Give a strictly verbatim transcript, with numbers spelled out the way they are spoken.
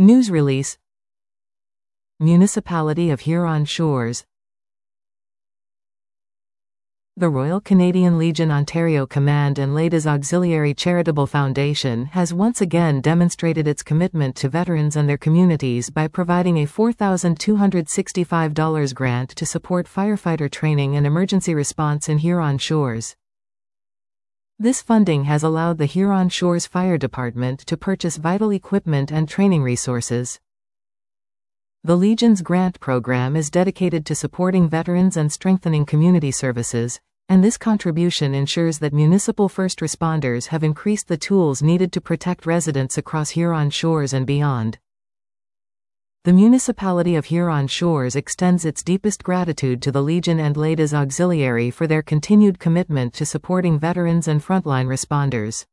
News release. Municipality of Huron Shores. The Royal Canadian Legion Ontario Command and Ladies Auxiliary Charitable Foundation has once again demonstrated its commitment to veterans and their communities by providing a four thousand two hundred sixty-five dollars grant to support firefighter training and emergency response in Huron Shores. This funding has allowed the Huron Shores Fire Department to purchase vital equipment and training resources. The Legion's grant program is dedicated to supporting veterans and strengthening community services, and this contribution ensures that municipal first responders have increased the tools needed to protect residents across Huron Shores and beyond. The municipality of Huron Shores extends its deepest gratitude to the Legion and Ladies Auxiliary for their continued commitment to supporting veterans and frontline responders.